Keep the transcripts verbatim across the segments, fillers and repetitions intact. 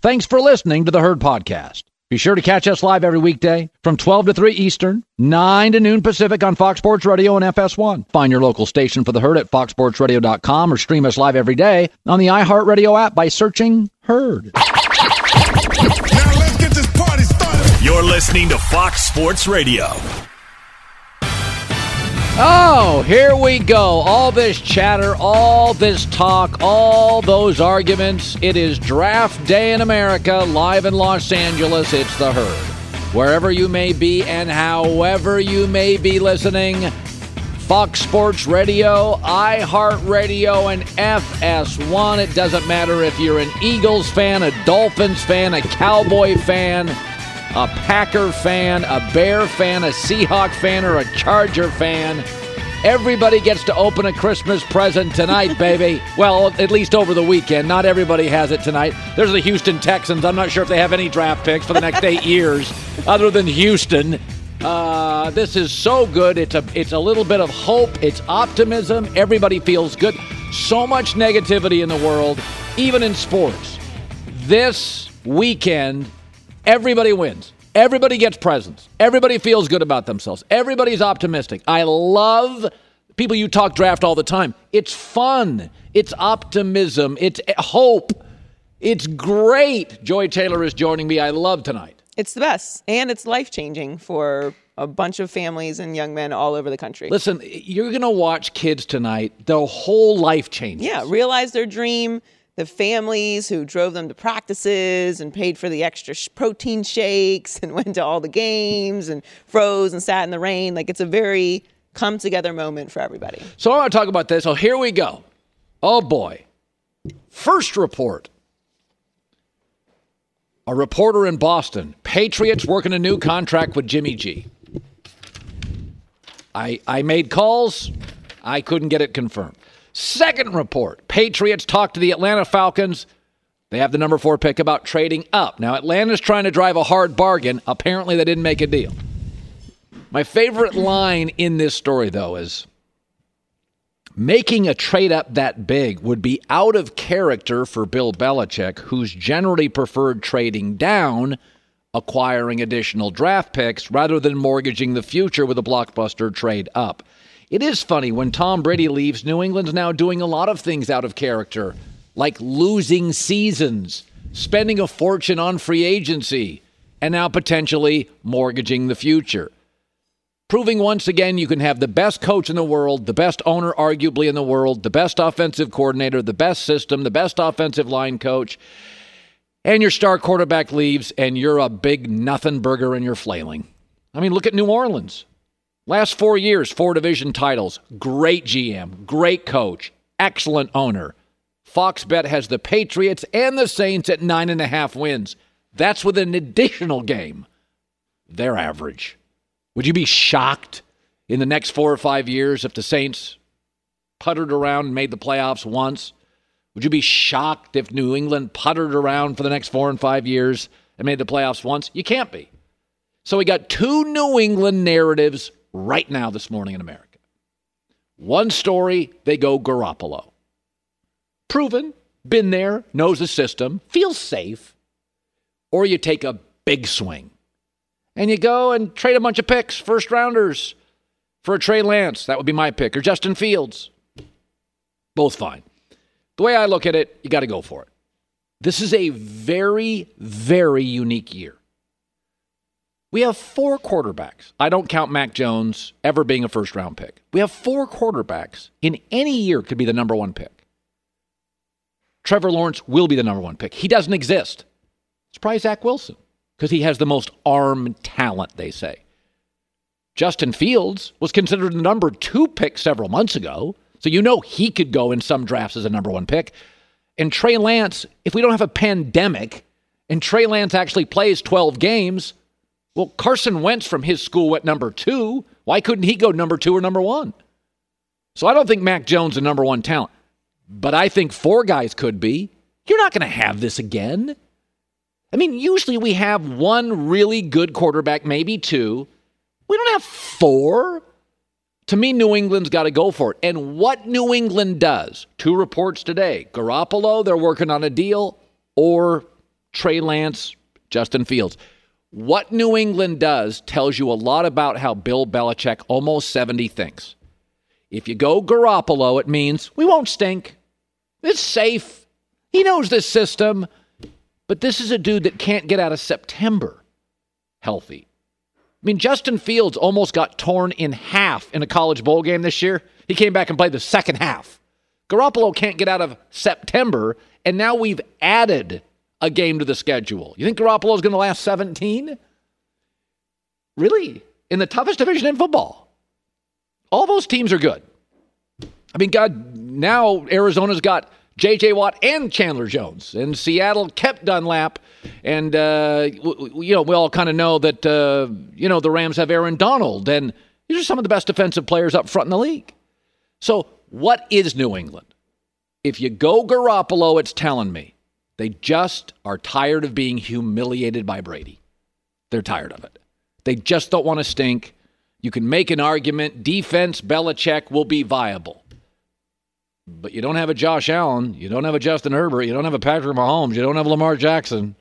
Thanks for listening to the Herd Podcast. Be sure to catch us live every weekday from twelve to three Eastern, nine to noon Pacific on Fox Sports Radio and F S one. Find your local station for the Herd at fox sports radio dot com or stream us live every day on the iHeartRadio app by searching Herd. Now let's get this party started. You're listening to Fox Sports Radio. Oh, here we go. All this chatter, all this talk, all those arguments. It is draft day in America, live in Los Angeles. It's the Herd. Wherever you may be and however you may be listening, Fox Sports Radio, iHeartRadio, and F S one. It doesn't matter if you're an Eagles fan, a Dolphins fan, a Cowboy fan, a Packer fan, a Bear fan, a Seahawk fan, or a Charger fan. Everybody gets to open a Christmas present tonight, baby. Well, at least over the weekend. Not everybody has it tonight. There's the Houston Texans. I'm not sure if they have any draft picks for the next eight years other than Houston. Uh, this is so good. It's a, it's a little bit of hope. It's optimism. Everybody feels good. So much negativity in the world, even in sports. This weekend, everybody wins. Everybody gets presents. Everybody feels good about themselves. Everybody's optimistic. I love people you talk draft all the time. It's fun. It's optimism. It's hope. It's great. Joy Taylor is joining me. I love tonight. It's the best. And it's life-changing for a bunch of families and young men all over the country. Listen, you're going to watch kids tonight. Their whole life changes. Yeah, realize their dream. The families who drove them to practices and paid for the extra sh- protein shakes and went to all the games and froze and sat in the rain. Like, it's a very come-together moment for everybody. So I want to talk about this. So here we go. Oh, boy. First report. A reporter in Boston. Patriots working a new contract with Jimmy G. I I made calls. I couldn't get it confirmed. Second report, Patriots talk to the Atlanta Falcons. They have the number four pick about trading up. Now, Atlanta's trying to drive a hard bargain. Apparently, they didn't make a deal. My favorite line in this story, though, is making a trade up that big would be out of character for Bill Belichick, who's generally preferred trading down, acquiring additional draft picks, rather than mortgaging the future with a blockbuster trade up. It is funny, when Tom Brady leaves, New England's now doing a lot of things out of character, like losing seasons, spending a fortune on free agency, and now potentially mortgaging the future. Proving once again you can have the best coach in the world, the best owner arguably in the world, the best offensive coordinator, the best system, the best offensive line coach, and your star quarterback leaves, and you're a big nothing burger and you're flailing. I mean, look at New Orleans. Last four years, four division titles. Great G M, great coach, excellent owner. Fox Bet has the Patriots and the Saints at nine and a half wins. That's with an additional game. They're average. Would you be shocked in the next four or five years if the Saints puttered around and made the playoffs once? Would you be shocked if New England puttered around for the next four and five years and made the playoffs once? You can't be. So we got two New England narratives right now this morning in America. One story, they go Garoppolo. Proven, been there, knows the system, feels safe. Or you take a big swing and you go and trade a bunch of picks, first rounders, for a Trey Lance. That would be my pick. Or Justin Fields. Both fine. The way I look at it, you got to go for it. This is a very, very unique year. We have four quarterbacks. I don't count Mac Jones ever being a first-round pick. We have four quarterbacks in any year could be the number one pick. Trevor Lawrence will be the number one pick. He doesn't exist. It's probably Zach Wilson because he has the most arm talent, they say. Justin Fields was considered the number two pick several months ago, so you know he could go in some drafts as a number one pick. And Trey Lance, if we don't have a pandemic and Trey Lance actually plays twelve games, well, Carson Wentz from his school went number two. Why couldn't he go number two or number one? So I don't think Mac Jones is a number one talent. But I think four guys could be. You're not going to have this again. I mean, usually we have one really good quarterback, maybe two. We don't have four. To me, New England's got to go for it. And what New England does, two reports today. Garoppolo, they're working on a deal, or Trey Lance, Justin Fields. What New England does tells you a lot about how Bill Belichick, almost seventy, thinks. If you go Garoppolo, it means we won't stink. It's safe. He knows this system. But this is a dude that can't get out of September healthy. I mean, Justin Fields almost got torn in half in a college bowl game this year. He came back and played the second half. Garoppolo can't get out of September, and now we've added a game to the schedule. You think Garoppolo is going to last seventeen? Really? In the toughest division in football? All those teams are good. I mean, God, now Arizona's got J J. Watt and Chandler Jones, and Seattle kept Dunlap, and, uh, w- you know, we all kind of know that, uh, you know, the Rams have Aaron Donald, and these are some of the best defensive players up front in the league. So what is New England? If you go Garoppolo, it's telling me they just are tired of being humiliated by Brady. They're tired of it. They just don't want to stink. You can make an argument, defense, Belichick will be viable. But you don't have a Josh Allen. You don't have a Justin Herbert. You don't have a Patrick Mahomes. You don't have Lamar Jackson.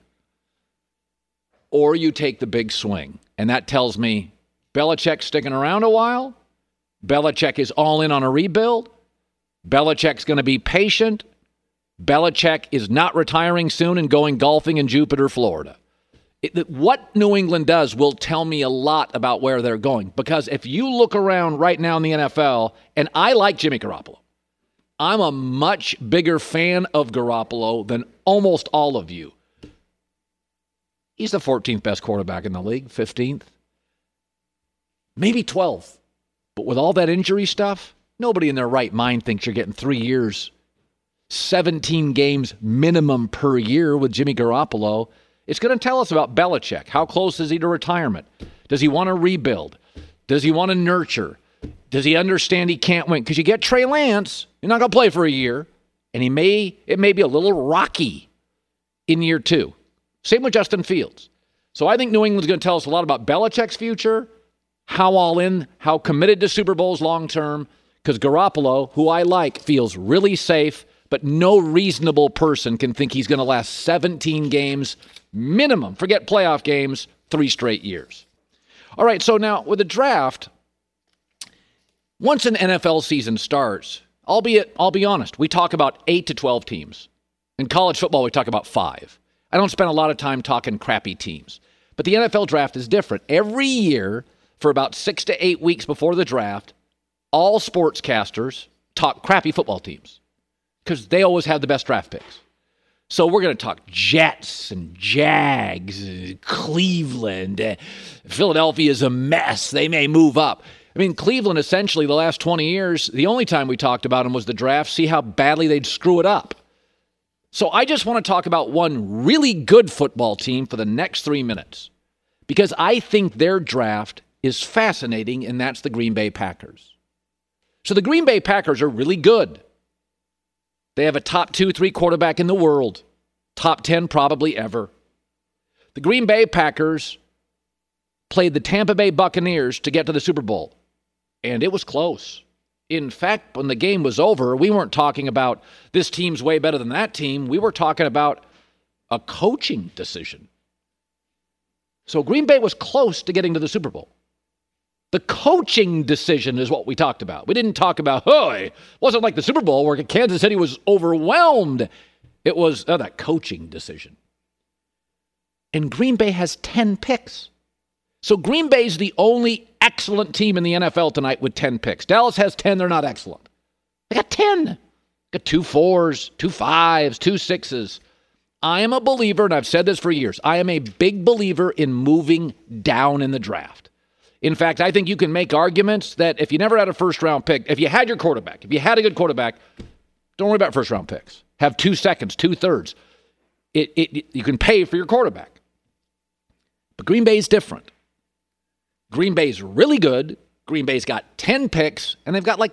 Or you take the big swing. And that tells me Belichick's sticking around a while. Belichick is all in on a rebuild. Belichick's going to be patient. Belichick is not retiring soon and going golfing in Jupiter, Florida. It, what New England does will tell me a lot about where they're going. Because if you look around right now in the N F L, and I like Jimmy Garoppolo, I'm a much bigger fan of Garoppolo than almost all of you. He's the fourteenth best quarterback in the league, fifteenth, maybe twelfth. But with all that injury stuff, nobody in their right mind thinks you're getting three years, seventeen games minimum per year with Jimmy Garoppolo. It's going to tell us about Belichick. How close is he to retirement? Does he want to rebuild? Does he want to nurture? Does he understand he can't win? Because you get Trey Lance, you're not going to play for a year, and he may it may be a little rocky in year two. Same with Justin Fields. So I think New England's going to tell us a lot about Belichick's future, how all in, how committed to Super Bowls long term, because Garoppolo, who I like, feels really safe, but no reasonable person can think he's going to last seventeen games minimum. Forget playoff games, three straight years. All right, so now with the draft, once an N F L season starts, albeit, I'll be honest, we talk about eight to twelve teams. In college football, we talk about five. I don't spend a lot of time talking crappy teams. But the N F L draft is different. Every year, for about six to eight weeks before the draft, all sportscasters talk crappy football teams because they always have the best draft picks. So we're going to talk Jets and Jags, Cleveland. Uh, Philadelphia's a mess. They may move up. I mean, Cleveland, essentially, the last twenty years, the only time we talked about them was the draft, see how badly they'd screw it up. So I just want to talk about one really good football team for the next three minutes because I think their draft is fascinating, and that's the Green Bay Packers. So the Green Bay Packers are really good. They have a top two, three quarterback in the world, top ten probably ever. The Green Bay Packers played the Tampa Bay Buccaneers to get to the Super Bowl. And it was close. In fact, when the game was over, we weren't talking about this team's way better than that team. We were talking about a coaching decision. So Green Bay was close to getting to the Super Bowl. The coaching decision is what we talked about. We didn't talk about, oh, it wasn't like the Super Bowl where Kansas City was overwhelmed. It was oh, that coaching decision. And Green Bay has ten picks. So Green Bay's the only excellent team in the N F L tonight with ten picks. Dallas has ten. They're not excellent. They got ten. They got two fours, two fives, two sixes. I am a believer, and I've said this for years, I am a big believer in moving down in the draft. In fact, I think you can make arguments that if you never had a first-round pick, if you had your quarterback, if you had a good quarterback, don't worry about first-round picks. Have two seconds, two thirds. It, it, it, you can pay for your quarterback. But Green Bay's different. Green Bay's really good. Green Bay's got ten picks, and they've got like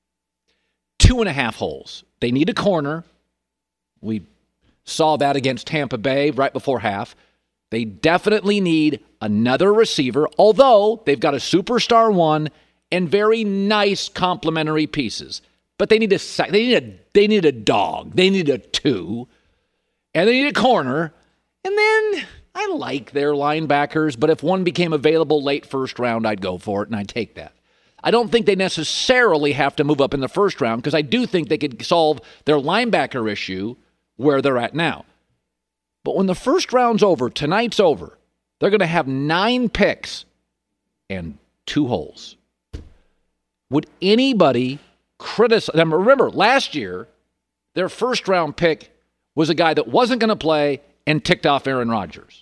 two and a half holes. They need a corner. We saw that against Tampa Bay right before half. They definitely need another receiver, although they've got a superstar one and very nice complementary pieces. But they need a they need a they need a dog. They need a two, and they need a corner. And then I like their linebackers, but if one became available late first round, I'd go for it, and I'd take that. I don't think they necessarily have to move up in the first round because I do think they could solve their linebacker issue where they're at now. But when the first round's over, tonight's over, they're going to have nine picks and two holes. Would anybody criticize them? Remember, last year, their first-round pick was a guy that wasn't going to play and ticked off Aaron Rodgers.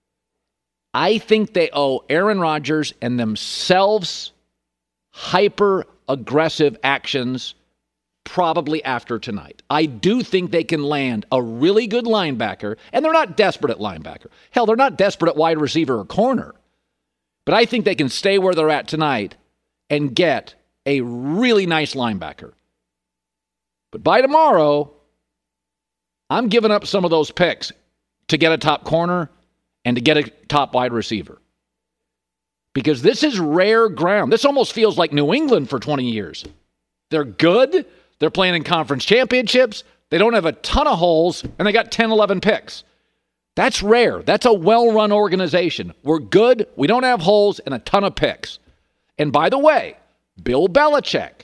I think they owe Aaron Rodgers and themselves hyper-aggressive actions probably after tonight. I do think they can land a really good linebacker, and they're not desperate at linebacker. Hell, they're not desperate at wide receiver or corner. But I think they can stay where they're at tonight and get a really nice linebacker. But by tomorrow, I'm giving up some of those picks to get a top corner and to get a top wide receiver. Because this is rare ground. This almost feels like New England for twenty years. They're good. They're playing in conference championships. They don't have a ton of holes, and they got ten, eleven picks. That's rare. That's a well-run organization. We're good. We don't have holes and a ton of picks. And by the way, Bill Belichick,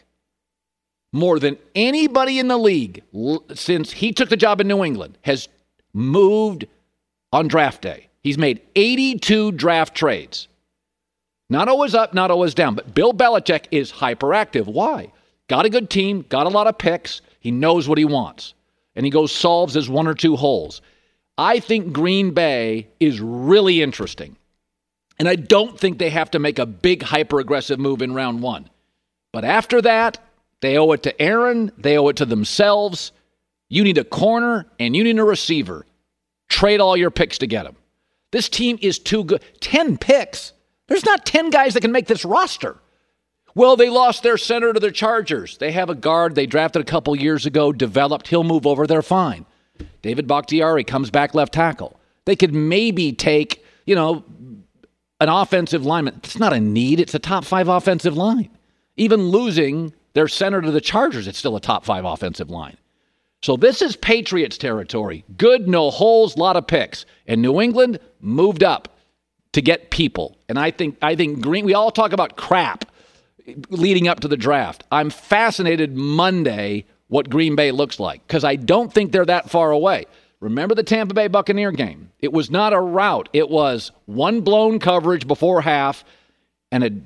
more than anybody in the league since he took the job in New England, has moved on draft day. He's made eighty-two draft trades. Not always up, not always down, but Bill Belichick is hyperactive. Why? Got a good team, got a lot of picks. He knows what he wants. And he goes solves his one or two holes. I think Green Bay is really interesting. And I don't think they have to make a big hyper-aggressive move in round one. But after that, they owe it to Aaron. They owe it to themselves. You need a corner and you need a receiver. Trade all your picks to get them. This team is too good. Ten picks. There's not ten guys that can make this roster. Well, they lost their center to the Chargers. They have a guard they drafted a couple years ago, developed. He'll move over. They're fine. David Bakhtiari comes back left tackle. They could maybe take, you know, an offensive lineman. It's not a need. It's a top five offensive line. Even losing their center to the Chargers, it's still a top five offensive line. So this is Patriots territory. Good, no holes, lot of picks. And New England moved up to get people. And I think I think Green, we all talk about crap leading up to the draft. I'm fascinated Monday what Green Bay looks like because I don't think they're that far away. Remember the Tampa Bay Buccaneer game? It was not a rout. It was one blown coverage before half and a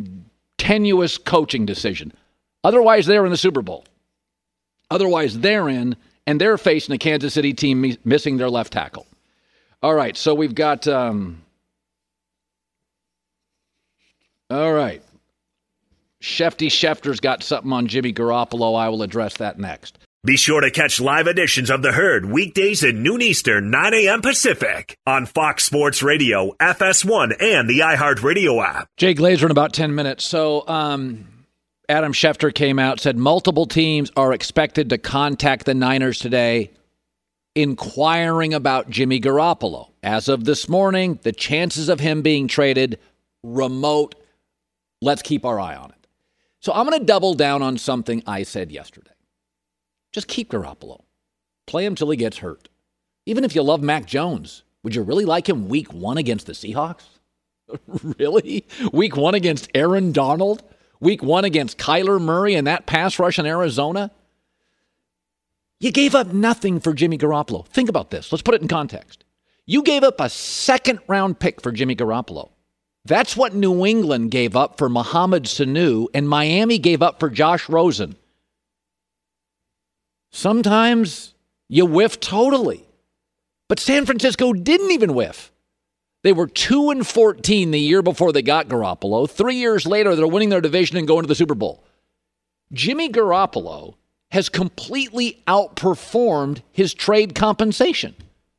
tenuous coaching decision. Otherwise, they're in the Super Bowl. Otherwise, they're in, and they're facing a Kansas City team missing their left tackle. All right, so we've got... Um, all right. Shefty Schefter's got something on Jimmy Garoppolo. I will address that next. Be sure to catch live editions of The Herd weekdays at noon Eastern, nine a.m. Pacific on Fox Sports Radio, F S one, and the iHeartRadio app. Jay Glazer in about ten minutes. So um, Adam Schefter came out, said multiple teams are expected to contact the Niners today inquiring about Jimmy Garoppolo. As of this morning, the chances of him being traded, remote. Let's keep our eye on it. So I'm going to double down on something I said yesterday. Just keep Garoppolo. Play him till he gets hurt. Even if you love Mac Jones, would you really like him week one against the Seahawks? Really? Week one against Aaron Donald? Week one against Kyler Murray and that pass rush in Arizona? You gave up nothing for Jimmy Garoppolo. Think about this. Let's put it in context. You gave up a second-round pick for Jimmy Garoppolo. That's what New England gave up for Mohamed Sanu, and Miami gave up for Josh Rosen. Sometimes you whiff totally. But San Francisco didn't even whiff. They were two and fourteen the year before they got Garoppolo. Three years later, they're winning their division and going to the Super Bowl. Jimmy Garoppolo has completely outperformed his trade compensation.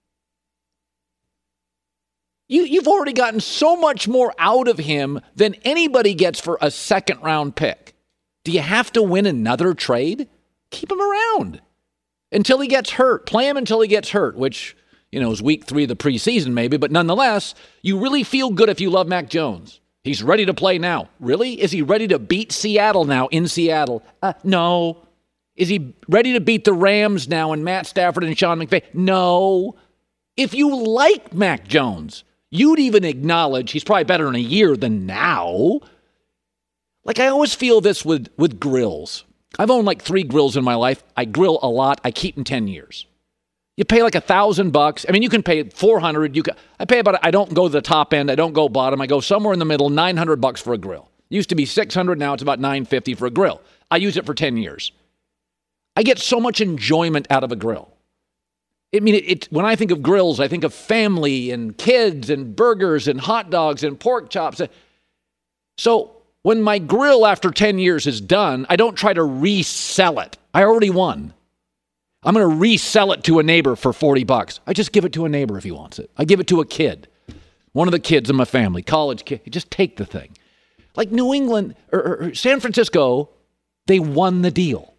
You, you've already gotten so much more out of him than anybody gets for a second-round pick. Do you have to win another trade? Keep him around until he gets hurt. Play him until he gets hurt, which, you know, is week three of the preseason maybe. But nonetheless, you really feel good if you love Mac Jones. He's ready to play now. Really? Is he ready to beat Seattle now in Seattle? Uh, no. Is he ready to beat the Rams now and Matt Stafford and Sean McVay? No. If you like Mac Jones, you'd even acknowledge he's probably better in a year than now. Like, I always feel this with, with grills. I've owned like three grills in my life. I grill a lot. I keep them ten years. You pay like a thousand bucks. I mean, you can pay four hundred. You can, I pay about, I don't go to the top end. I don't go bottom. I go somewhere in the middle, nine hundred bucks for a grill. Used to be six hundred. Now it's about nine fifty for a grill. I use it for ten years. I get so much enjoyment out of a grill. I mean, it, it, when I think of grills, I think of family and kids and burgers and hot dogs and pork chops. So when my grill after ten years is done, I don't try to resell it. I already won. I'm going to resell it to a neighbor for forty bucks. I just give it to a neighbor if he wants it. I give it to a kid. One of the kids in my family, college kid. You just take the thing. Like New England or, or San Francisco, they won the deal.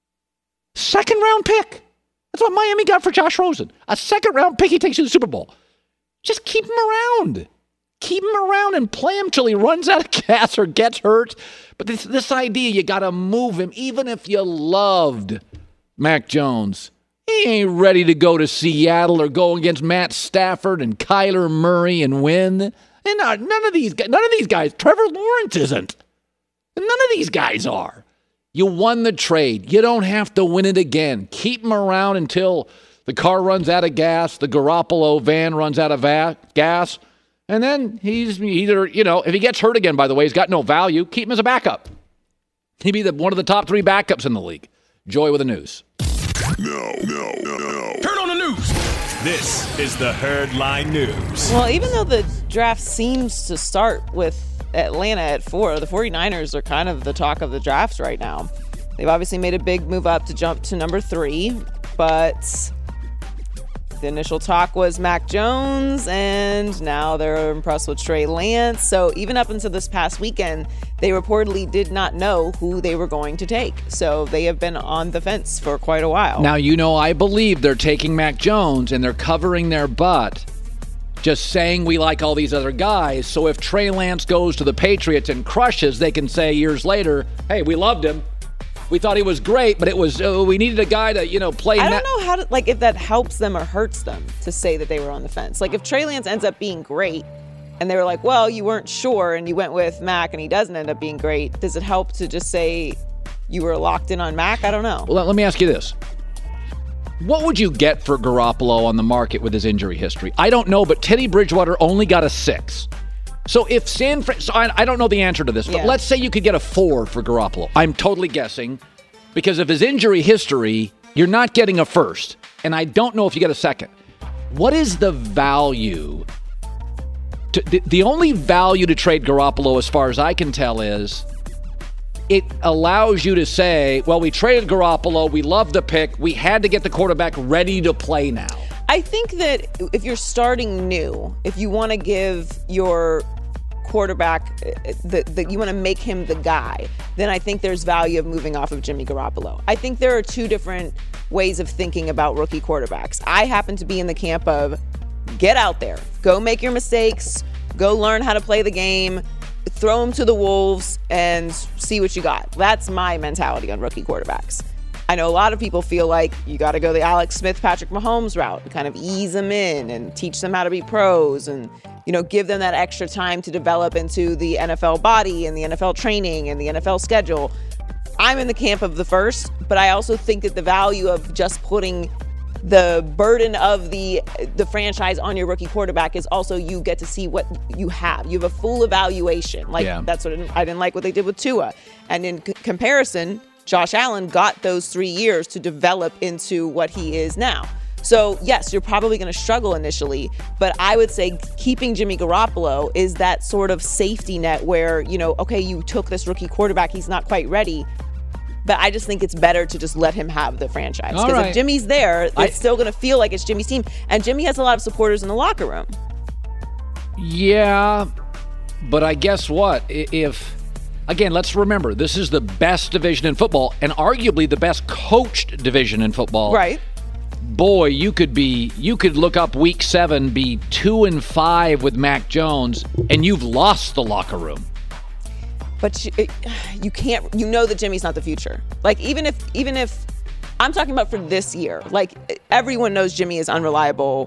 Second round pick. That's what Miami got for Josh Rosen. A second round pick, he takes you to the Super Bowl. Just keep him around. Keep him around and play him till he runs out of gas or gets hurt. But this, this idea, you got to move him, even if you loved Mac Jones. He ain't ready to go to Seattle or go against Matt Stafford and Kyler Murray and win. And not, none of these guys, none of these guys, Trevor Lawrence isn't. None of these guys are. You won the trade. You don't have to win it again. Keep him around until the car runs out of gas, the Garoppolo van runs out of va- gas, and then he's either, you know, if he gets hurt again, by the way, he's got no value, keep him as a backup. He'd be the, one of the top three backups in the league. Joy with the news. No, no, no, no. Turn on the news. This is the Herd Line News. Well, even though the draft seems to start with Atlanta at four, the 49ers are kind of the talk of the drafts right now. They've obviously made a big move up to jump to number three, but the initial talk was Mac Jones, and now they're impressed with Trey Lance. So even up until this past weekend, they reportedly did not know who they were going to take. So they have been on the fence for quite a while. Now, you know, I believe they're taking Mac Jones and they're covering their butt, just saying we like all these other guys. So if Trey Lance goes to the Patriots and crushes, they can say years later, hey, we loved him. We thought he was great, but it was uh, we needed a guy to, you know, play. I don't net- know how to, like, if that helps them or hurts them to say that they were on the fence. Like, if Trey Lance ends up being great and they were like, well, you weren't sure and you went with Mac and he doesn't end up being great, does it help to just say you were locked in on Mac? I don't know. Well, let me ask you this. What would you get for Garoppolo on the market with his injury history? I don't know, but Teddy Bridgewater only got a six. So if San Francisco, so I, I don't know the answer to this, but Yeah. let's say you could get a four for Garoppolo. I'm totally guessing because of his injury history, you're not getting a first, and I don't know if you get a second. What is the value? To, the, the only value to trade Garoppolo, as far as I can tell, is it allows you to say, well, we traded Garoppolo, we love the pick, we had to get the quarterback ready to play now. I think that if you're starting new, if you want to give your quarterback, that the, you want to make him the guy, then I think there's value of moving off of Jimmy Garoppolo. I think there are two different ways of thinking about rookie quarterbacks. I happen to be in the camp of get out there, go make your mistakes, go learn how to play the game, throw them to the wolves and see what you got. That's my mentality on rookie quarterbacks. I know a lot of people feel like you got to go the Alex Smith, Patrick Mahomes route and kind of ease them in and teach them how to be pros and, you know, give them that extra time to develop into the N F L body and the N F L training and the N F L schedule. I'm in the camp of the first, but I also think that the value of just putting the burden of the the franchise on your rookie quarterback is also you get to see what you have. You have a full evaluation. Like Yeah. that's what I didn't like what they did with Tua. And in c- comparison, Josh Allen got those three years to develop into what he is now. So, yes, you're probably going to struggle initially, but I would say keeping Jimmy Garoppolo is that sort of safety net where, you know, okay, you took this rookie quarterback, he's not quite ready, but I just think it's better to just let him have the franchise. All Because right. if Jimmy's there, it's I- still going to feel like it's Jimmy's team, and Jimmy has a lot of supporters in the locker room. Yeah, but I guess what? I- If, again, let's remember, this is the best division in football and arguably the best coached division in football. Right. Boy, you could be, you could look up week seven, be two and five with Mac Jones, and you've lost the locker room. But you, you can't, you know that Jimmy's not the future. Like, even if, even if, I'm talking about for this year, like, everyone knows Jimmy is unreliable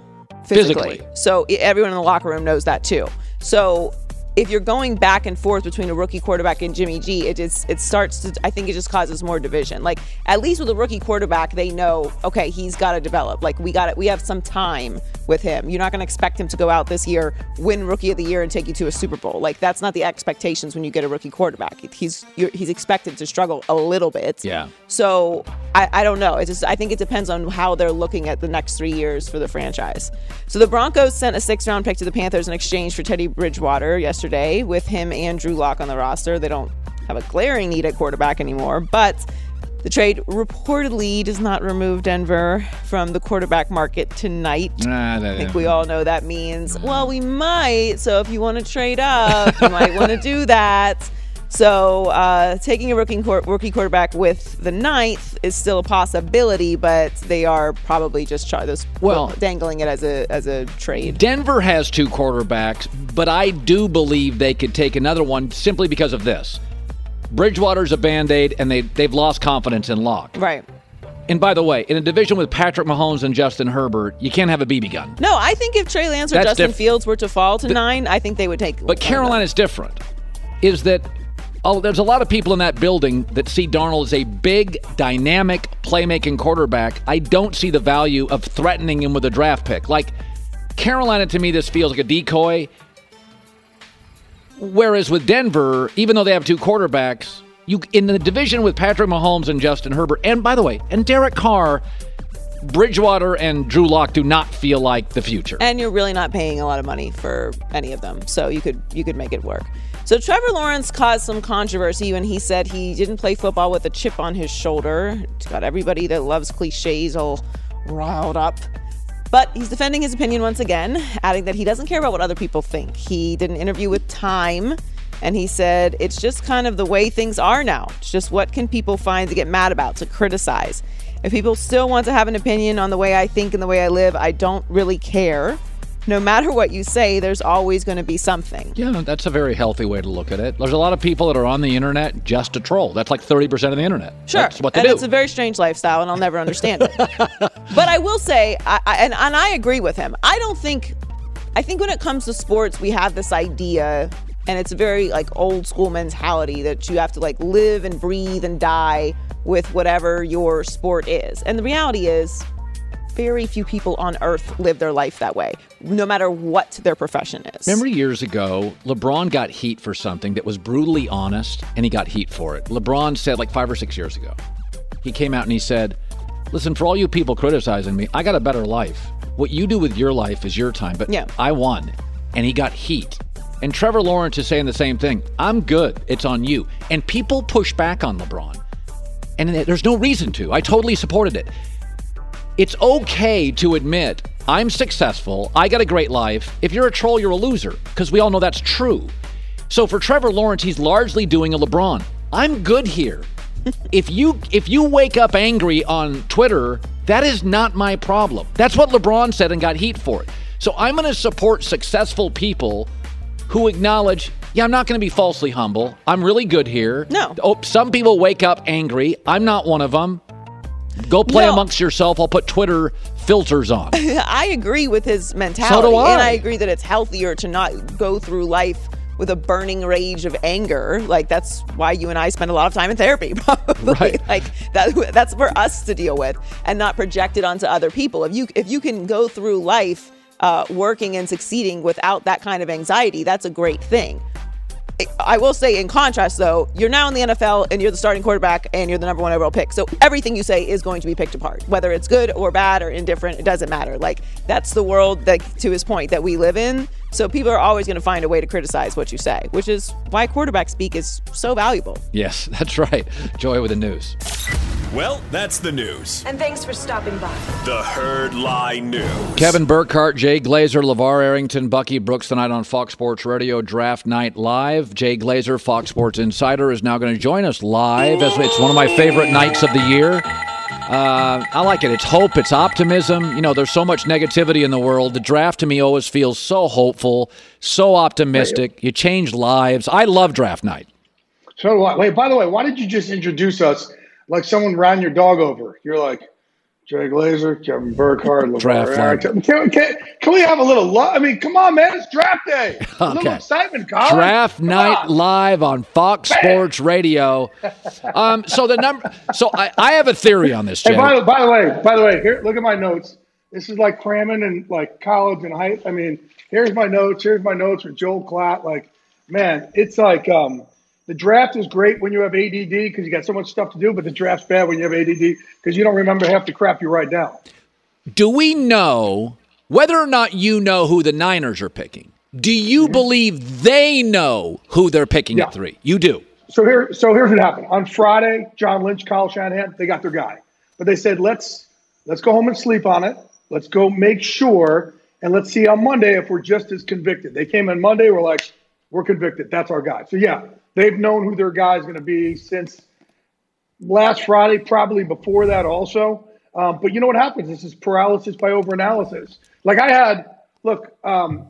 physically. Physically. So i- everyone in the locker room knows that too. So if you're going back and forth between a rookie quarterback and Jimmy G, it just it starts to I think it just causes more division. Like at least with a rookie quarterback, they know, okay, he's got to develop. Like we got it. We have some time with him. You're not going to expect him to go out this year, win Rookie of the Year, and take you to a Super Bowl. Like that's not the expectations when you get a rookie quarterback. He's you're, he's expected to struggle a little bit. Yeah. So I, I don't know. It just I think it depends on how they're looking at the next three years for the franchise. So the Broncos sent a sixth round pick to the Panthers in exchange for Teddy Bridgewater yesterday, with him and Drew Lock on the roster. They don't have a glaring need at quarterback anymore, but the trade reportedly does not remove Denver from the quarterback market tonight. Nah, I think we all know that means, well, we might. So if you want to trade up, you might want to do that. So uh, taking a rookie, rookie quarterback with the ninth is still a possibility, but they are probably just try this Well- dangling it as a as a trade. Denver has two quarterbacks, but I do believe they could take another one simply because of this. Bridgewater's a Band-Aid, and they, they've lost confidence in Locke. Right. And by the way, in a division with Patrick Mahomes and Justin Herbert, you can't have a B B gun. No, I think if Trey Lance or That's Justin diff- Fields were to fall to nine, I think they would take. But Carolina's different. Is that oh, there's a lot of people in that building that see Darnold as a big, dynamic, playmaking quarterback. I don't see the value of threatening him with a draft pick. Like, Carolina, to me, this feels like a decoy. Whereas with Denver, even though they have two quarterbacks, you in the division with Patrick Mahomes and Justin Herbert, and by the way, and Derek Carr, Bridgewater and Drew Lock do not feel like the future. And you're really not paying a lot of money for any of them, so you could you could make it work. So Trevor Lawrence caused some controversy when he said he didn't play football with a chip on his shoulder. It's got everybody that loves cliches all riled up. But he's defending his opinion once again, adding that he doesn't care about what other people think. He did an interview with Time, and he said, it's just kind of the way things are now. It's just what can people find to get mad about, to criticize. If people still want to have an opinion on the way I think and the way I live, I don't really care. No matter what you say, there's always going to be something. Yeah, that's a very healthy way to look at it. There's a lot of people that are on the internet just to troll. That's like thirty percent of the internet. Sure. That's what they and do. it's a very strange lifestyle, and I'll never understand it. But I will say, I, I, and, and I agree with him. I don't think, I think when it comes to sports, we have this idea, and it's a very like old school mentality that you have to like live and breathe and die with whatever your sport is. And the reality is, very few people on earth live their life that way, no matter what their profession is. Remember years ago, LeBron got heat for something that was brutally honest, and he got heat for it. LeBron said, like five or six years ago, he came out and he said, listen, for all you people criticizing me, I got a better life. What you do with your life is your time, but yeah. I won. And he got heat. And Trevor Lawrence is saying the same thing. I'm good. It's on you. And people push back on LeBron. And there's no reason to. I totally supported it. It's okay to admit, I'm successful, I got a great life. If you're a troll, you're a loser, because we all know that's true. So for Trevor Lawrence, he's largely doing a LeBron. I'm good here. If you if you wake up angry on Twitter, that is not my problem. That's what LeBron said and got heat for it. So I'm going to support successful people who acknowledge, yeah, I'm not going to be falsely humble. I'm really good here. No. Oh, some people wake up angry. I'm not one of them. Go play no. amongst yourself. I'll put Twitter filters on. I agree with his mentality. So do I. And I agree that it's healthier to not go through life with a burning rage of anger. Like, that's why you and I spend a lot of time in therapy, probably. Right. Like, that, that's for us to deal with and not project it onto other people. If you, if you can go through life uh, working and succeeding without that kind of anxiety, that's a great thing. I will say, in contrast, though, you're now in the N F L and you're the starting quarterback and you're the number one overall pick. So everything you say is going to be picked apart, whether it's good or bad or indifferent. It doesn't matter. Like, that's the world that, to his point, that we live in. So people are always going to find a way to criticize what you say, which is why quarterback speak is so valuable. Yes, that's right. Joy with the news. Well, that's the news. And thanks for stopping by. The Herd Lie News. Kevin Burkhardt, Jay Glazer, LeVar Arrington, Bucky Brooks tonight on Fox Sports Radio Draft Night Live. Jay Glazer, Fox Sports Insider, is now going to join us live. As it's one of my favorite nights of the year. Uh, I like it. It's hope. It's optimism. You know, there's so much negativity in the world. The draft, to me, always feels so hopeful, so optimistic. You change lives. I love draft night. So do I. Wait, by the way, why did you just introduce us like someone ran your dog over? You're like, Jay Glazer, Kevin Burkhardt, Draft LeVar Arrington. Can, can, can we have a little love? I mean, come on, man. It's draft day. A little Okay. excitement, Colin. Draft Come night on. live on Fox Sports Radio. Um, so the number. So I, I have a theory on this, Jay. Hey, by, the- by the way, by the way, here, look at my notes. This is like cramming in like college and high. I mean, here's my notes. Here's my notes with Joel Klatt. Like, man, it's like um, the draft is great when you have A D D because you got so much stuff to do, but the draft's bad when you have A D D because you don't remember half the crap you write down. Do we know whether or not you know who the Niners are picking? Do you mm-hmm. believe they know who they're picking yeah. at three? You do. So here, so here's what happened. On Friday, John Lynch, Kyle Shanahan, they got their guy, but they said let's let's go home and sleep on it. Let's go make sure, and let's see on Monday if we're just as convicted. They came in Monday, we're like, we're convicted. That's our guy. So, yeah, they've known who their guy is going to be since last Friday, probably before that also. Um, but you know what happens? This is paralysis by overanalysis. Like I had, look, um,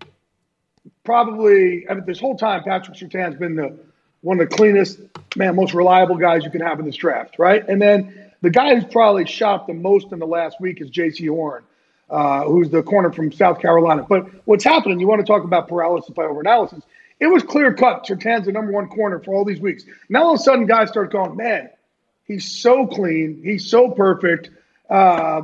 probably I mean, this whole time, Patrick Surtain's been the one of the cleanest, man, most reliable guys you can have in this draft, right? And then the guy who's probably shot the most in the last week is J C Horn, uh, who's the corner from South Carolina. But what's happening, you want to talk about paralysis by overanalysis, it was clear-cut. Surtain's the number one corner for all these weeks. Now all of a sudden guys start going, man, he's so clean. He's so perfect. Uh,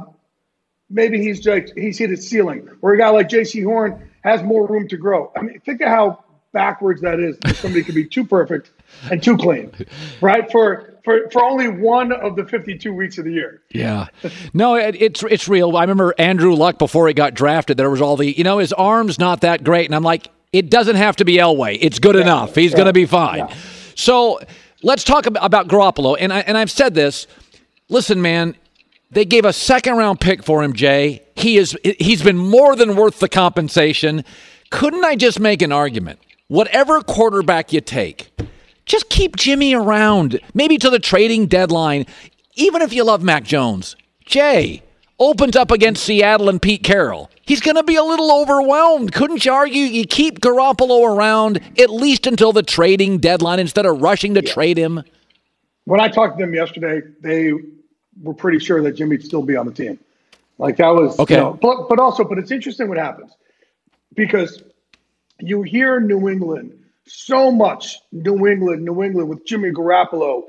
maybe he's like he's hit his ceiling. Or a guy like J C Horn has more room to grow. I mean, think of how backwards that is. That somebody could be too perfect and too clean, right? For for for only one of the fifty-two weeks of the year. Yeah, no, it, it's it's real. I remember Andrew Luck before he got drafted. There was all the, you know, his arm's not that great, and I'm like, it doesn't have to be Elway. It's good yeah, enough. He's yeah, going to be fine. Yeah. So let's talk about, about Garoppolo, and I and I've said this. Listen, man, they gave a second round pick for him. Jay, he is he's been more than worth the compensation. Couldn't I just make an argument? Whatever quarterback you take, just keep Jimmy around, maybe to the trading deadline, even if you love Mac Jones. Jay opens up against Seattle and Pete Carroll. He's going to be a little overwhelmed. Couldn't you argue you keep Garoppolo around at least until the trading deadline instead of rushing to yeah. trade him? When I talked to them yesterday, they were pretty sure that Jimmy'd still be on the team. Like that was okay. You know, but, but also, but it's interesting what happens because you hear New England so much, New England, New England with Jimmy Garoppolo.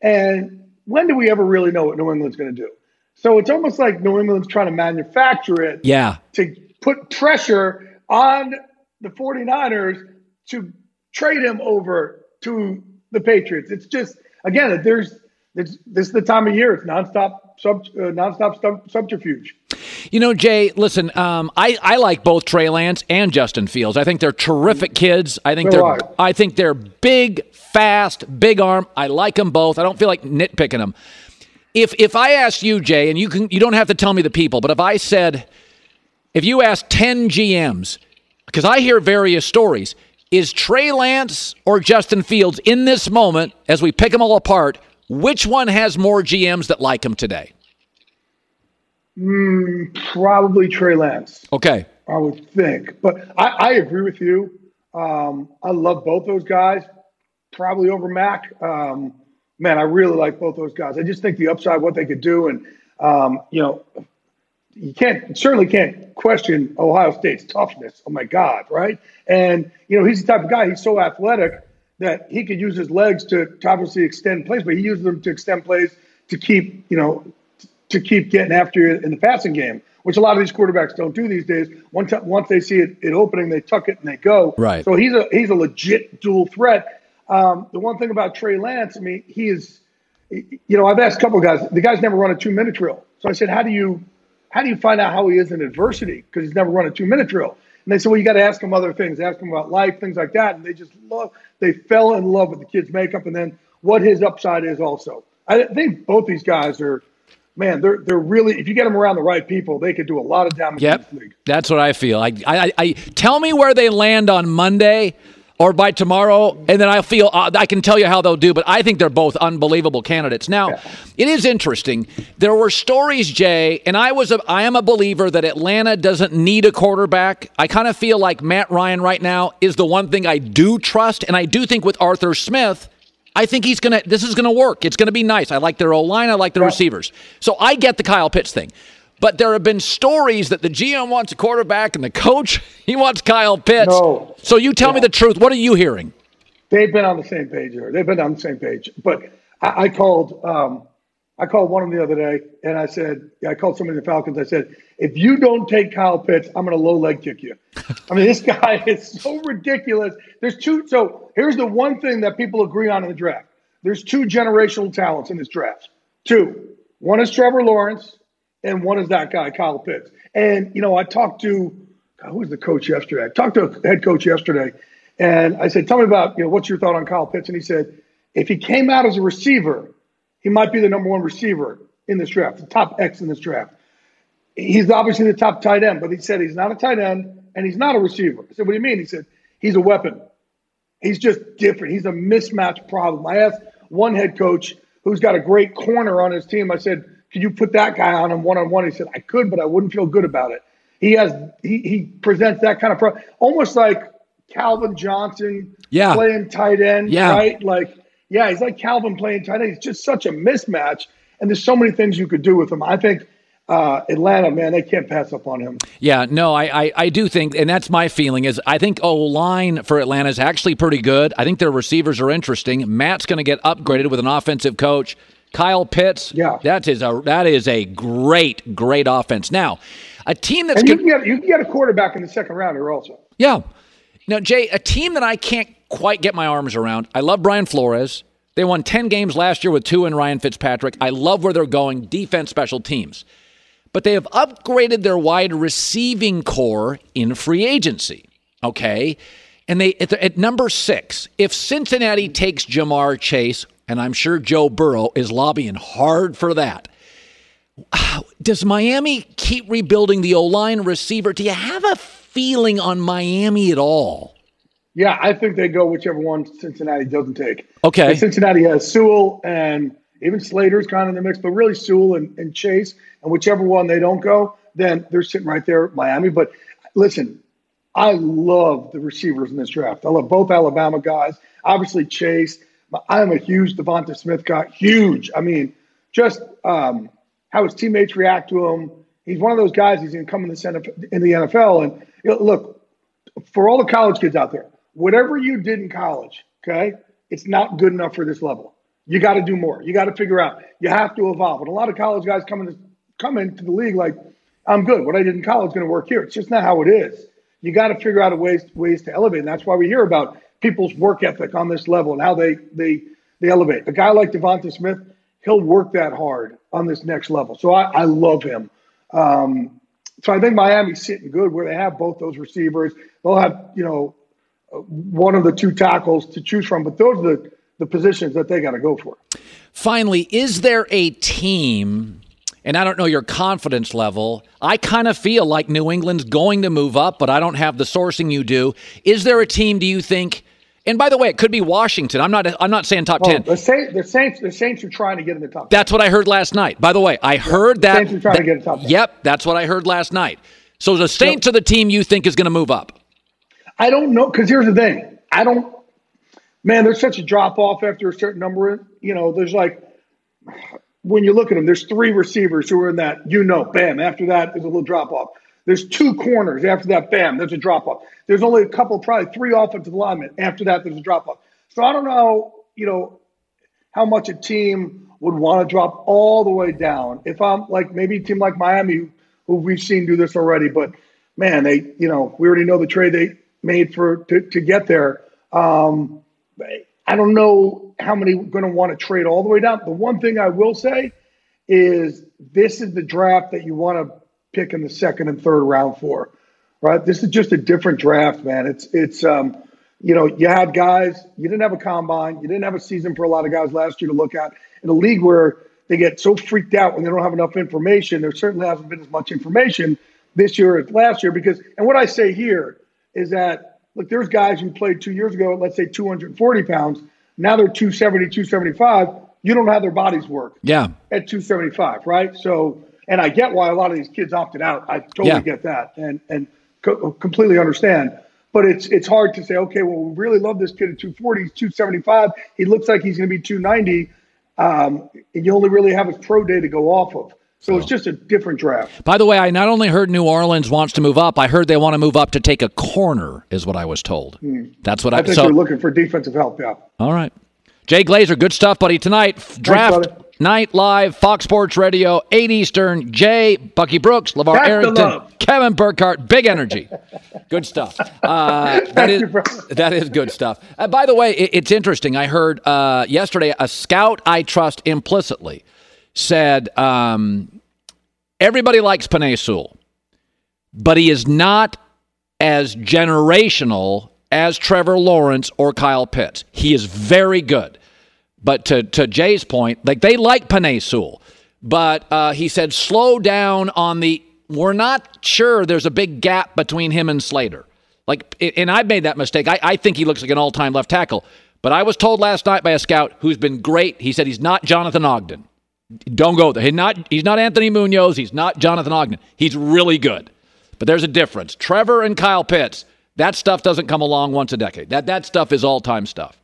And when do we ever really know what New England's going to do? So it's almost like New England's trying to manufacture it yeah. to put pressure on the 49ers to trade him over to the Patriots. It's just, again, there's, there's this is the time of year. It's nonstop, sub, uh, nonstop sub, subterfuge. You know, Jay, listen, um, I, I like both Trey Lance and Justin Fields. I think they're terrific kids. I think so they're I. I think they're big, fast, big arm. I like them both. I don't feel like nitpicking them. If if I asked you, Jay, and you can you don't have to tell me the people, but if I said, if you asked ten G Ms, because I hear various stories, is Trey Lance or Justin Fields in this moment, as we pick them all apart, which one has more G Ms that like him today? Mm, probably Trey Lance. Okay. I would think. But I, I agree with you. Um, I love both those guys, probably over Mac. Um, man, I really like both those guys. I just think the upside, what they could do. And, um, you know, you can't certainly can't question Ohio State's toughness. Oh, my God, right? And, you know, he's the type of guy, he's so athletic that he could use his legs to, to obviously extend plays, but he uses them to extend plays to keep, you know, to keep getting after you in the passing game, which a lot of these quarterbacks don't do these days. Once once they see it, it opening, they tuck it and they go. Right. So he's a he's a legit dual threat. Um, the one thing about Trey Lance, I mean, he is, you know, I've asked a couple of guys. The guy's never run a two minute drill. So I said, how do you how do you find out how he is in adversity? Because he's never run a two minute drill. And they said, well, you got to ask him other things, ask him about life, things like that. And they just love, they fell in love with the kid's makeup and then what his upside is also. I think both these guys are. Man, they're they're really. If you get them around the right people, they could do a lot of damage yep. in this league. That's what I feel. I, I, I tell me where they land on Monday or by tomorrow, and then I feel uh, I can tell you how they'll do. But I think they're both unbelievable candidates. Now, yeah. It is interesting. There were stories, Jay, and I was a, I am a believer that Atlanta doesn't need a quarterback. I kind of feel like Matt Ryan right now is the one thing I do trust, and I do think with Arthur Smith, I think he's going to, this is going to work. It's going to be nice. I like their O-line. I like the Yeah. receivers. So I get the Kyle Pitts thing. But there have been stories that the G M wants a quarterback and the coach, he wants Kyle Pitts. No. So you tell me Yeah. the truth. What are you hearing? They've been on the same page here. They've been on the same page. But I, I called um, I called one of them the other day, and I said, I called somebody in the Falcons. I said, if you don't take Kyle Pitts, I'm going to low leg kick you. I mean, this guy is so ridiculous. There's two. So here's the one thing that people agree on in the draft. There's two generational talents in this draft. Two. One is Trevor Lawrence, and one is that guy, Kyle Pitts. And, you know, I talked to, God, who was the coach yesterday? I talked to a head coach yesterday, and I said, tell me about, you know, what's your thought on Kyle Pitts? And he said, if he came out as a receiver, he might be the number one receiver in this draft, the top X in this draft. He's obviously the top tight end, but he said he's not a tight end and he's not a receiver. I said, what do you mean? He said, he's a weapon. He's just different. He's a mismatch problem. I asked one head coach who's got a great corner on his team. I said, could you put that guy on him one-on-one? He said, I could, but I wouldn't feel good about it. He has, he, he presents that kind of problem, almost like Calvin Johnson Yeah. playing tight end, Yeah. right? Like, yeah, he's like Calvin playing tight end. He's just such a mismatch, and there's so many things you could do with him. I think uh, Atlanta, man, they can't pass up on him. Yeah, no, I, I, I do think, and that's my feeling, is I think O-line for Atlanta is actually pretty good. I think their receivers are interesting. Matt's going to get upgraded with an offensive coach. Kyle Pitts, Yeah. that is a that is a great, great offense. Now, a team that's And you good. can, get, you can get a quarterback in the second round here also. Yeah. Now, Jay, a team that I can't quite get my arms around. I love Brian Flores. They won ten games last year with Tua and Ryan Fitzpatrick. I love where they're going, defense, special teams. But they have upgraded their wide receiving core in free agency, okay? And they at, at number six, if Cincinnati takes Jamar Chase, and I'm sure Joe Burrow is lobbying hard for that, does Miami keep rebuilding the O-line receiver? Do you have a feeling on Miami at all? Yeah, I think they go whichever one Cincinnati doesn't take. Okay. And Cincinnati has Sewell and even Slater's kind of in the mix, but really Sewell and, and Chase. And whichever one they don't go, then they're sitting right there, Miami. But listen, I love the receivers in this draft. I love both Alabama guys. Obviously, Chase. I'm a huge Devonta Smith guy. Huge. I mean, just um, how his teammates react to him. He's one of those guys. He's going to come in the in the N F L. And you know, look, for all the college kids out there, whatever you did in college, okay, it's not good enough for this level. You got to do more. You got to figure out. You have to evolve. And a lot of college guys come into come into the league like, I'm good. What I did in college is going to work here. It's just not how it is. You got to figure out a ways ways to elevate. And that's why we hear about people's work ethic on this level and how they they they elevate. A guy like Devonta Smith, he'll work that hard on this next level. So I, I love him. Um, so I think Miami's sitting good where they have both those receivers. They'll have, you know, one of the two tackles to choose from, but those are the, the positions that they got to go for. Finally, is there a team, and I don't know your confidence level, I kind of feel like New England's going to move up, but I don't have the sourcing you do. Is there a team, do you think, and by the way, it could be Washington. I'm not I'm not saying top Oh, ten. the, Saints, the, Saints, the Saints are trying to get in the top ten. That's what I heard last night. By the way, I heard that. Saints are trying that, to get in the top ten. Yep, that's what I heard last night. So the Saints Yep. are the team you think is going to move up? I don't know, because here's the thing. I don't, man, there's such a drop-off after a certain number. You know, there's like, when you look at them, there's three receivers who are in that, you know, bam. After that, there's a little drop-off. There's two corners. After that, bam, there's a drop-off. There's only a couple, probably three offensive linemen. After that, there's a drop-off. So I don't know, you know, how much a team would want to drop all the way down. If I'm like maybe a team like Miami, who we've seen do this already, but man, they, you know, we already know the trade they made for to, to get there. Um, I don't know how many are going to want to trade all the way down. The one thing I will say is this is the draft that you want to pick in the second and third round for, right? This is just a different draft, man. It's, it's, um, you know, you had guys, you didn't have a combine, you didn't have a season for a lot of guys last year to look at in a league where they get so freaked out when they don't have enough information. There certainly hasn't been as much information this year as last year because, and what I say here is that, look, there's guys who played two years ago at, let's say, two hundred forty pounds. Now they're two seventy, two seventy-five. You don't have their bodies work Yeah. at two seventy-five, right? So, and I get why a lot of these kids opted out. I totally Yeah. get that and, and co- completely understand. But it's it's hard to say, okay, well, we really love this kid at two forty, he's two seventy-five. He looks like he's going to be two ninety. Um, and you only really have his pro day to go off of. So oh. it's just a different draft. By the way, I not only heard New Orleans wants to move up, I heard they want to move up to take a corner, is what I was told. Hmm. That's what I, I think so, they're looking for defensive help, yeah. All right. Jay Glazer, good stuff, buddy. Tonight, draft Thanks, night live, Fox Sports Radio, eight Eastern. Jay, Bucky Brooks, LeVar That's Arrington, Kevin Burkhardt, big energy. Good stuff. Uh, that, is, that is good stuff. Uh, by the way, it, it's interesting. I heard uh, yesterday a scout I trust implicitly said um, everybody likes Penei Sewell, but he is not as generational as Trevor Lawrence or Kyle Pitts. He is very good. But to, to Jay's point, like they like Penei Sewell, but uh, he said slow down on the we're not sure there's a big gap between him and Slater. Like, and I've made that mistake. I, I think he looks like an all-time left tackle. But I was told last night by a scout who's been great. He said he's not Jonathan Ogden. Don't go there. He's not, he's not Anthony Munoz. He's not Jonathan Ogden. He's really good. But there's a difference. Trevor and Kyle Pitts, that stuff doesn't come along once a decade. That, that stuff is all-time stuff.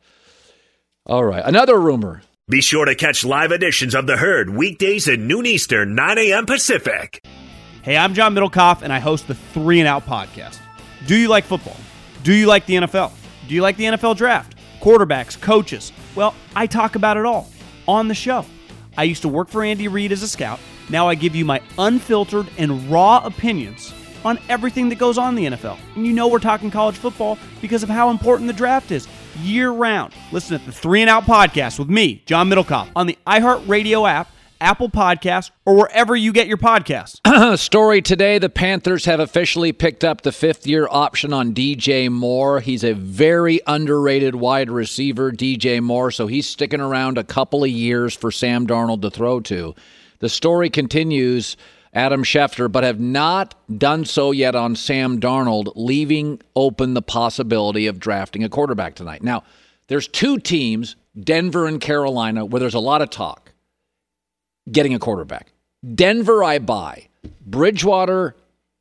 All right. Another rumor. Be sure to catch live editions of The Herd weekdays at noon Eastern, nine a.m. Pacific. Hey, I'm John Middlecoff, and I host the Three and Out podcast. Do you like football? Do you like the N F L? Do you like the N F L draft? Quarterbacks, coaches? Well, I talk about it all on the show. I used to work for Andy Reid as a scout. Now I give you my unfiltered and raw opinions on everything that goes on in the N F L. And you know we're talking college football because of how important the draft is year-round. Listen to the Three and Out podcast with me, John Middlecoff, on the iHeartRadio app, Apple Podcasts, or wherever you get your podcasts. Story today, the Panthers have officially picked up the fifth-year option on D J Moore. He's a very underrated wide receiver, D J Moore, so he's sticking around a couple of years for Sam Darnold to throw to. The story continues, Adam Schefter, but have not done so yet on Sam Darnold, leaving open the possibility of drafting a quarterback tonight. Now, there's two teams, Denver and Carolina, where there's a lot of talk getting a quarterback. Denver, I buy. Bridgewater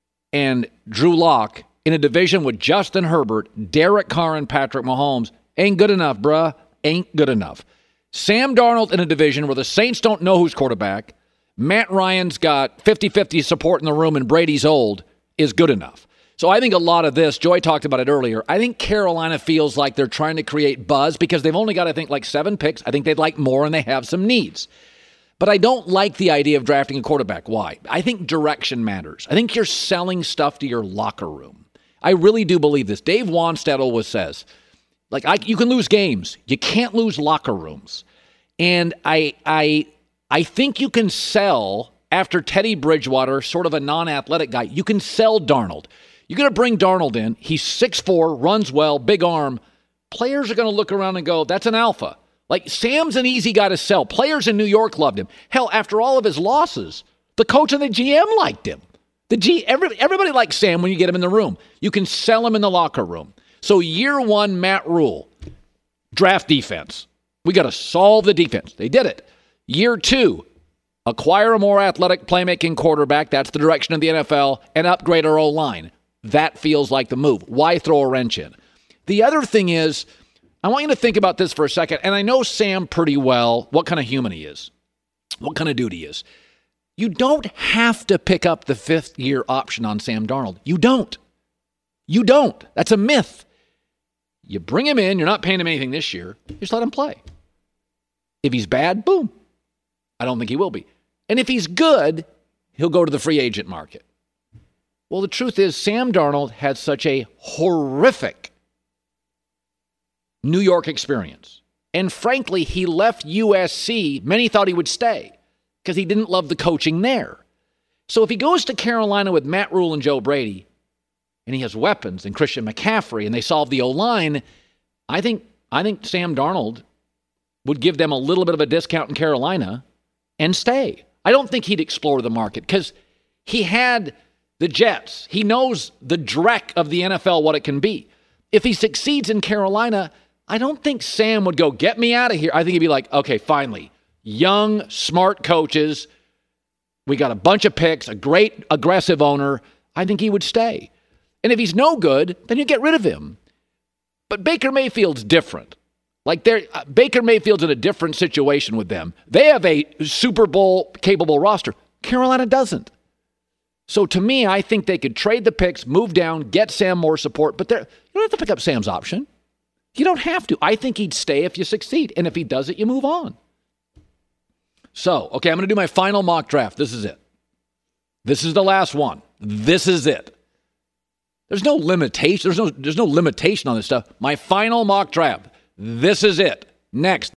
and Drew Lock in a division with Justin Herbert, Derek Carr, and Patrick Mahomes ain't good enough, bruh. Ain't good enough. Sam Darnold in a division where the Saints don't know who's quarterback, Matt Ryan's got fifty-fifty support in the room, and Brady's old, is good enough. So I think a lot of this, Joy talked about it earlier, I think Carolina feels like they're trying to create buzz because they've only got, I think, like seven picks. I think they'd like more, and they have some needs. But I don't like the idea of drafting a quarterback. Why? I think direction matters. I think you're selling stuff to your locker room. I really do believe this. Dave Wanstead always says, like, I, you can lose games. You can't lose locker rooms. And I, I, I think you can sell, after Teddy Bridgewater, sort of a non-athletic guy, you can sell Darnold. You're going to bring Darnold in. He's six foot four, runs well, big arm. Players are going to look around and go, that's an alpha. Like, Sam's an easy guy to sell. Players in New York loved him. Hell, after all of his losses, the coach and the G M liked him. The G every, everybody likes Sam when you get him in the room. You can sell him in the locker room. So year one, Matt Rule, draft defense. We got to solve the defense. They did it. Year two, acquire a more athletic playmaking quarterback. That's the direction of the N F L. And upgrade our O-line. That feels like the move. Why throw a wrench in? The other thing is, I want you to think about this for a second, and I know Sam pretty well, what kind of human he is, what kind of dude he is. You don't have to pick up the fifth-year option on Sam Darnold. You don't. You don't. That's a myth. You bring him in, you're not paying him anything this year, you just let him play. If he's bad, boom. I don't think he will be. And if he's good, he'll go to the free agent market. Well, the truth is, Sam Darnold had such a horrific New York experience. And frankly, he left U S C. Many thought he would stay because he didn't love the coaching there. So if he goes to Carolina with Matt Rule and Joe Brady, and he has weapons and Christian McCaffrey, and they solve the O-line, I think I think Sam Darnold would give them a little bit of a discount in Carolina and stay. I don't think he'd explore the market because he had the Jets. He knows the dreck of the N F L, what it can be. If he succeeds in Carolina, I don't think Sam would go, get me out of here. I think he'd be like, okay, finally, young, smart coaches. We got a bunch of picks, a great aggressive owner. I think he would stay. And if he's no good, then you get rid of him. But Baker Mayfield's different. Like they're, uh, Baker Mayfield's in a different situation with them. They have a Super Bowl capable roster. Carolina doesn't. So to me, I think they could trade the picks, move down, get Sam more support, but you don't have to pick up Sam's option. You don't have to. I think he'd stay if you succeed. And if he does it, you move on. So, okay, I'm going to do my final mock draft. This is it. This is the last one. This is it. There's no limitation. There's no, there's no limitation on this stuff. My final mock draft. This is it. Next.